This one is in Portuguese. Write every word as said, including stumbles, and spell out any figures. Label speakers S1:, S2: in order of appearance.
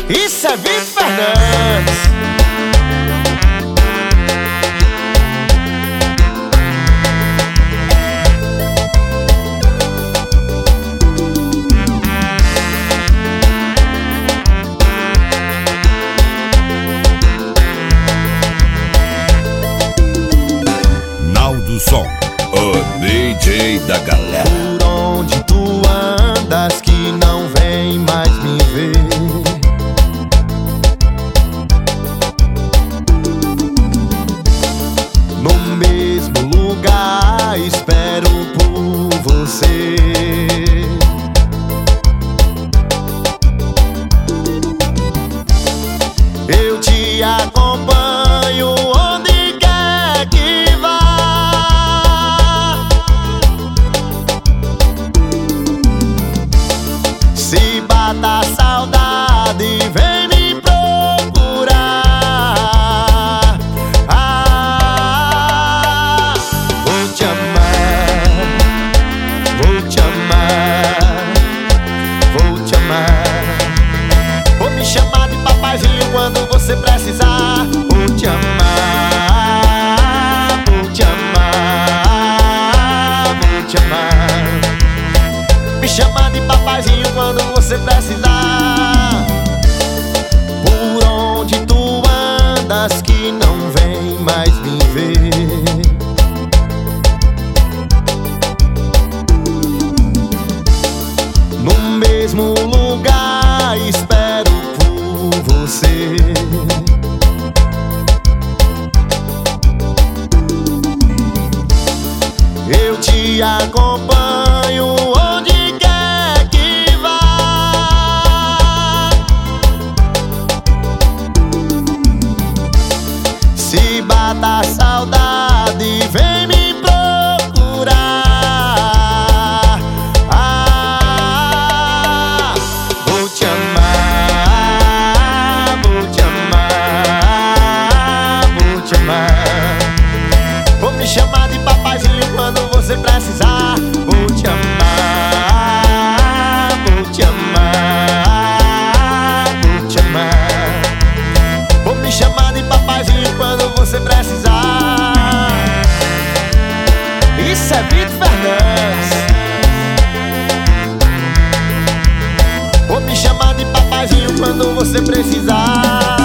S1: Isso é Vitor Fernandes.
S2: Naldo Som, o D J da galera.
S1: Por onde tu andas que não vem mais me ver? No mesmo lugar espero por você. Eu te acompanho onde quer que vá. Se bata a saudade, vem me procurar. Ah, vou te amar, vou te amar, vou te amar. Vou me chamar de papaizinho quando você precisar. Vou te amar, vou te amar, vou te amar. Me chamar de papaizinho quando você precisar. Por onde tu andas que não vem mais me ver? No mesmo lugar espero por você. Eu te acompanho onde quer que vá. Se bata a saudade, vem me procurar. Ah, vou te amar, vou te amar, vou te amar. Vou me chamar de papaizinho quando você precisar. Vou te amar, vou te amar, vou te amar. Vou me chamar de papaizinho quando você precisar. Isso é Vitor Fernandes. Vou me chamar de papaizinho quando você precisar.